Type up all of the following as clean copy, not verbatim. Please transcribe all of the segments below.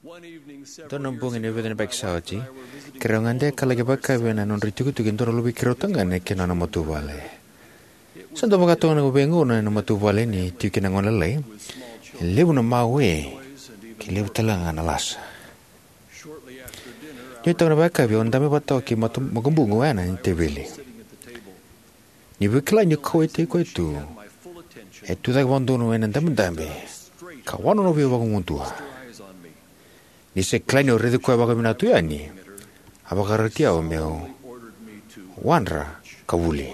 Tono bunga ni vedene bak sauti. Kero ngande kalagi baka vena non rituku tukin tono lubi kero tangane kena na matu vale. Santo baka tona ubengu na matu vale ni tukin na ngona le. Lebu na mawe ki lebu talanga na lasa. Ni tona baka vi ondame bato ki matu magambungu ana ni tebeli. Ni bukla ni koe te koe tu. E tu dak vandono ena ndambe. Kawano no vi wakunguntua. Ni se kleino redu koe waka minatu yani. Abakaratia o meo. Wanra kawuli.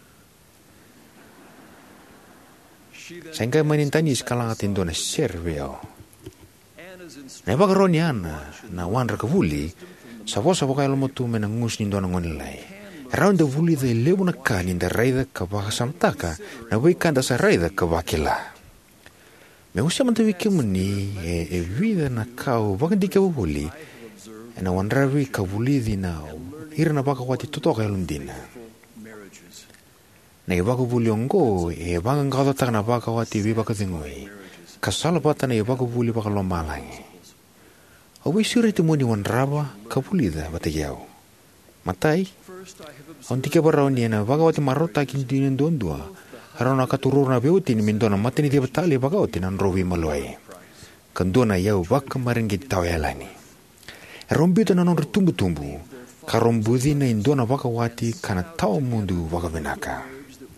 Sehingga menintani sekarang atin dona serveo. Na bakaroni ana na wanra kawuli. Savosa baka ilo motu menangus ni dona ngonilai. Around the wuli de lebu na kani da raida kabaka samtaka na wikanda sa raida kabakila. Me usia mantawi kemuni e vida na kau baka di kau buli e na wanrawi kau buli di na ira na baka wati tutoka elundina na e baka buli ongo e baka ngado tak na baka wati vi baka tingoi kasala bata na e baka buli baka lomalangi awi suri temuni wanraba kau buli da bata yau matai ontike barau ni na baka wati marota kintinin dondua Harona katuruna beutin mindona matini dia betali bagautin an rovi maluai. Kandona yau bak kemarin kita tawelani. Rombito na non tumbu-tumbu. Karombudi na indona bakawati kana tau mundu bakabenaka.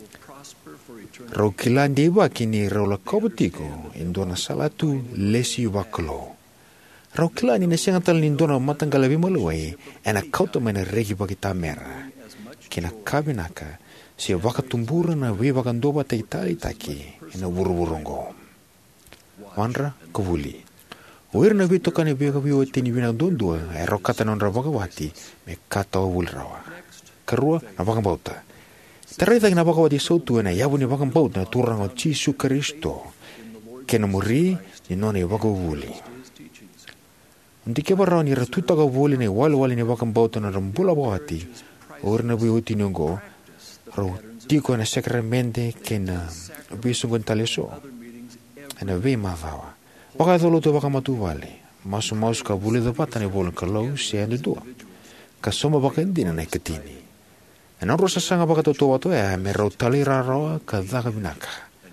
Rokilan dia bakini rola kobutiko indona salatu lesi baklo. Rokilan ina sengatal indona matanggalabi maluai ena kauto mena regi bakita mera. Kina kabinaka. Si waka tumbura na we waka ndoba ta itali taki ina wuru-wurungo. Wanra kawuli. Uir na we toka ni beka we tini wina dondua e rokata non rabaka wati me kata o wulrawa. Karua na waka bauta. Taraita na waka wati sotu na yabu ni waka bauta na turang o Jisu Kristo. Kena muri ni noni waka wuli. Undike barao ni ratuta ka wuli ni wali ni waka bauta na rambula wati. Uir na we uti niongo. Ro tiko na sacramente que na biso con taleso ana ve mavawa baka tolo to baka matu vale masu ka bule da pata ne bol kalau se ande do ka soma baka ndina na ketini ana rosa sanga baka to to e me ro talira ro ka da ka binaka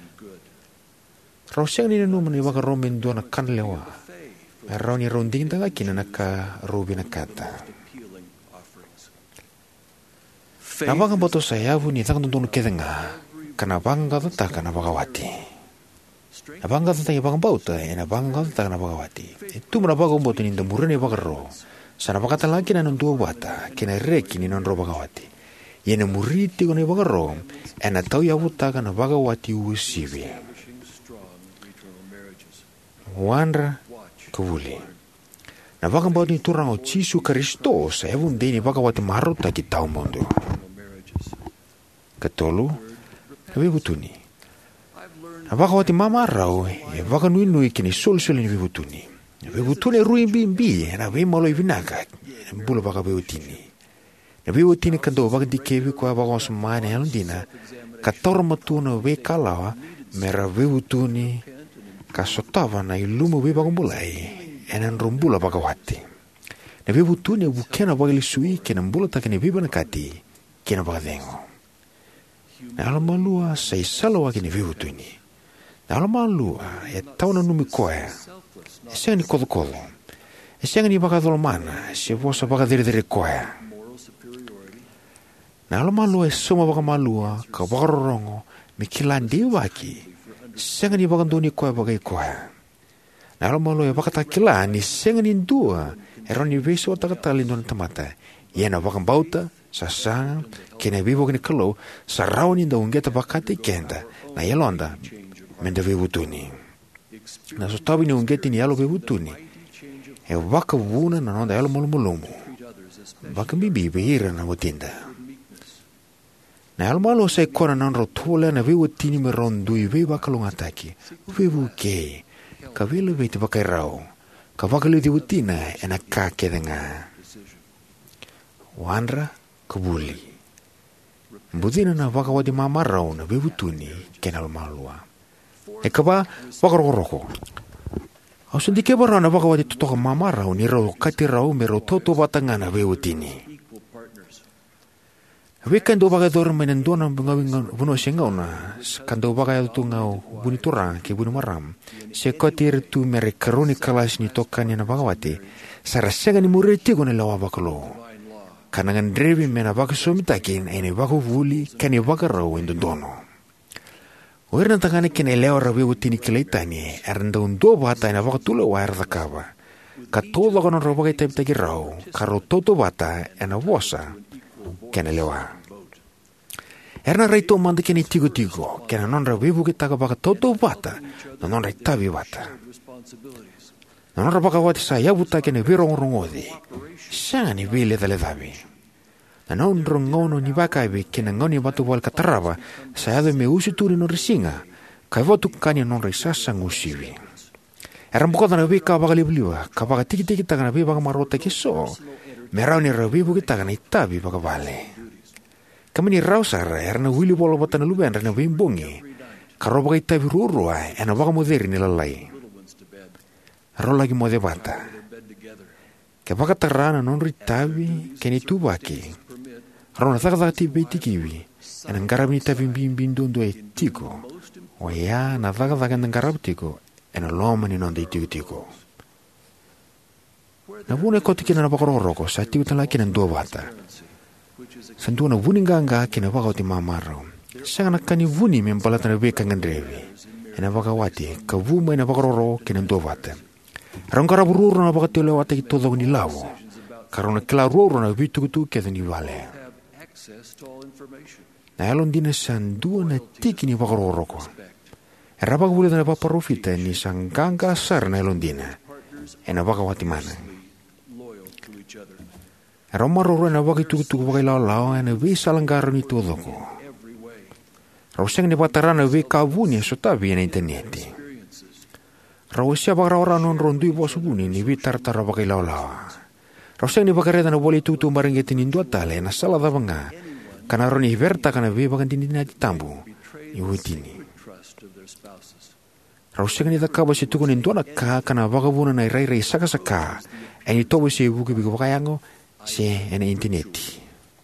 ro seng ni no mani baka ro men do na kan lewa me ro ni ronding da kina na ka ro binakata Nabanga boto saya bu ni tak nuntung kedenga. Kana bangga tata kana bagawati. Nabanga tata bang bauta ena bangga tata kana bagawati. Itu merabaga boto ni ndamure ni bagaro. Sana bakata lagi na nuntu bata kena reki ni non ro bagawati. Yena muriti ko ni bagaro ena tau ya buta kana bagawati usibi. Wanra kawuli. Nabanga boto ni turang o Jisu Kristo sa ebun deni bagawati maruta ki tau mondo. Katolu, nabi butuni. Nabaka wati mama rau, baka nui kini sol-sol nabi butuni. Nabi butuni rui bimbi, nabi malo ibinaka, bula baka beutini. Nabi butuni kando baka dikebi kwa baka osmane halundina, kator matuna we kalawa, mera we butuni, kasotava na ilumu we baka mulai, enan rumbula baka wati. Nabi butuni bukena baka lisui, kena mbula takini bibana kati, kena baka dengo. Na alamalua sa isalawa kini viutu ini. Na alamalua e tau na numi koe. E senga ni kodo-kodo. E senga ni baka dolomana. Se vosa baka dere-dere koe. Na alamalua e soma baka malua. Ka baka rorongo. Mi kilandi waki. Senga ni baka doni koe baka i koe. Na alamalua e baka takila ni senga ni dua. E roni veso takatali dona tamata. Iena baka bauta. Sasang kena vivo kene kalau sarau ni daun geta bakati kenda na yalonda menda vivutuni na sotabi ni ungeti ni yalo vivutuni e waka vuna na nonda yalo molumulomu waka bibi behira na mutinda na yalo malo sai kona na rotola na vivutini merondu i viva kalungataki vivu ke ka vile vete baka rao ka waka le divutina e na kake denga wanra kabuli. Mbudina na waka wadi mamarau na bebutuni kenal malua. E kaba wakaroko. Au sendike bara na waka wati tutoka mamara ni ro kati rau me ro toto watanga na weutini. Weekend o baga dorm men dona ngawing vuno sengauna kando baga tu ngau buni turang ke buni maram se kotir tu mere kroni kalas ni tokani na bagawati sarasega ni muriti ko na lawa baklo kanangan drevi mena baga somitakin ene bago vuli kani baga raw in dono oirna tangane ken eleo rawe utini keleitani erndo ndo bata na baga tulo wa erdakaba katolo kono robaga taptagi raw karo toto bata ena wosa kena lewa. Erna raito manda kena tigo-tigo, kena non rawebu kita ka baka toto bata, na non raitabi bata. Na non rabaka wati saya buta kena virong-rongodi, sanga ni vile dale-dabi. Na non rongono ni baka ibi kena ngoni batu wal kataraba, saya do me usi turi no risinga, kai votu kanya non raisasa ngusiwi. Erna bukota na wika baka libliwa, ka baka tiki-tiki taka na baka marota kiso, merau ni rawebu kita ka na itabi baka vale. Kami ni rau sara erna wili bolo bata na luben rena wimbongi karo baka itabi rurua ena baka moderi ni lalai aro lagi mode bata ke baka tarana non ritabi ke ni tubaki aro na taka ti beti kiwi ena ngarab ni tabi bimbin dondo e tiko o ya na taka ngarab tiko ena loma ni non de tiko na bune koti kina na baka roroko sa tiwi talaki na dua bata Santuna vuni nganga kina waka wati mamaro. Sanga nakani vuni membalata na weka ngandrevi. Ena waka wati ka vuma ena waka roro kina ndovata. Rangkara bururu na waka tole wata ki todo ni lawo. Karona kila roro na vitu kutu keda ni vale. Na elon dina sandua na tiki ni waka roro ko. Era waka wule na wapa rofita ni sanganga sar na elon dina. Ena waka wati mana. Romaro na waki tuku waki lao na we salangaro ni todo ko. Roseng ni patarana we kavuni so tabi na interneti. Rosia bagara non rondui bos buni ni we tartara waki lao. Roseng ni bagareta na boli tutu maringeti ni ndua tale na sala da banga. Kana roni verta kana we bagan dini na tambu. Iwitini. Roseng ni takaba si tuku ni ndua na ka kana bagabuna na irai saka. Eni tobo si buki bigo bakayango. Si ena interneti.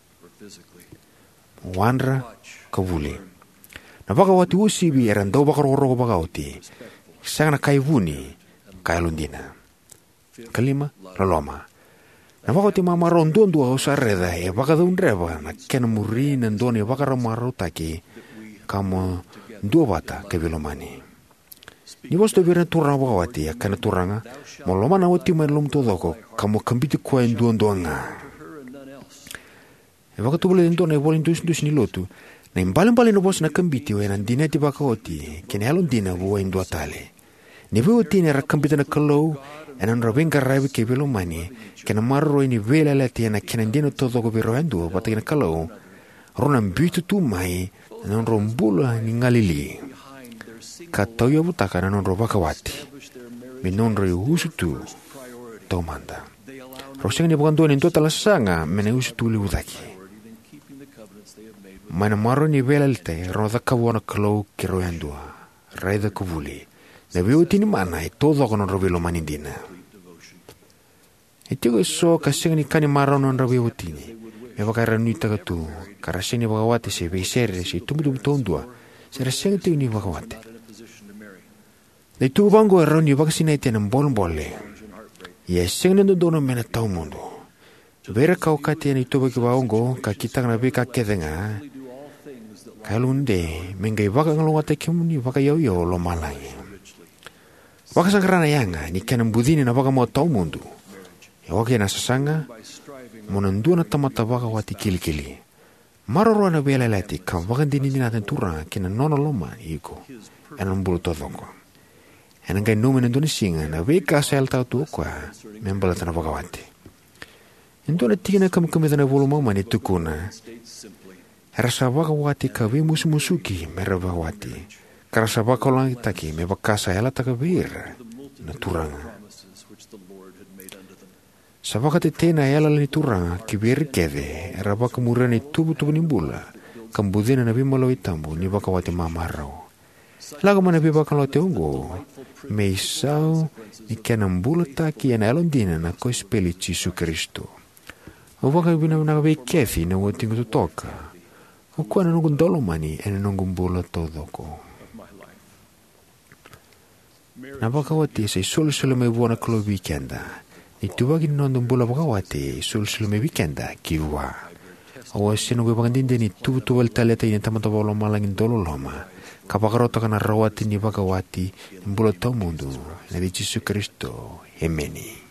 Wandra kavuli. Na baka wati usibi erandau baka roro baka wati. Sanga na kai vuni kai lundina. Kalima laloma. Na baka wati mama rondondo au sareda e baka daunreba na kena muri nandoni baka ramaro taki kamo dua bata kevilomani. Ni bos to vira turang baka wati kana turanga moloma na wati melum todoko kamo kambiti kwa nduanga. E baka tubule dentone bolin dus ni lotu. Na imbalan no bos na kambiti we nan dineti baka wati kene halon dina buwa indua tale. Ni buwa tine ra kambiti na kalau enan rabenga rabi ke velomani kena marro ini vela lati na kena dino todoko biro endu bata kena kalau ronan bitu tu mai nan rombula ni ngalili. Katoyo butaka na non robaka wati. Minon ro usutu tomanda. Roseng ni bukan tuan itu telah sanga mena usutu liudaki. Mana maro ni velalte roda kawana kalau kiroyandua. Raida kuvuli. Na viutini mana todo kono robilo manindina. Itigo so kasing ni kani maro non robiutini. Me bakara nuita katu. Karasini bakawati se beisere si tumbu tondua. Seraseng tu ni bakawati. Na itu bango eroni vaksinate ng bolong-bole. Yeseng nendo dono mena tau mundo. Vera kau kati na ito bagi baongo kakita na bika kedenga. Kalunde mengai baka ngalungate kimuni baka yo lo malai. Baka sangkarana yanga ni kanang budini na baka mo tau mundo. Yawake na sasanga monandua na tamata baka wati kili-kili. Maroro na bela lati ka baka dinini natin turang kina nono loma iko. Anong bulu todongo. Enang kai numen Indonesia na weka sel tau tu kwa membala tanah bagawati. Indonesia na kami tanah bulu mama ni tukuna. Rasa bagawati kawe musuki merah bagawati. Karasa bakalang taki me bakasa ela takabir na turang. Sabakati tena ela ni turang kibir keve era bakamura ni tubu nimbula. Kambudina na bimalo itambu ni bakawati mamarau. Lago mana pipa kalau te ungo, me isau ni kena mbula taki ana elondina na ko speli Jesu Kristo. O waka bina na be kefi na wotingo to toka. O kuana nungu dolomani ena nungu mbula todo ko. Na wakawati sa isul me buona kalo weekenda. Ni tuwagi nondo mbula wakawati isul me weekenda kiwa. O sino be pangandinde ni tu wal taleta ina tamatawalo malangin dololoma. Kapakarota kana rawati ni wakawati mbula to mundo na di Jesu Kristo. Ameni.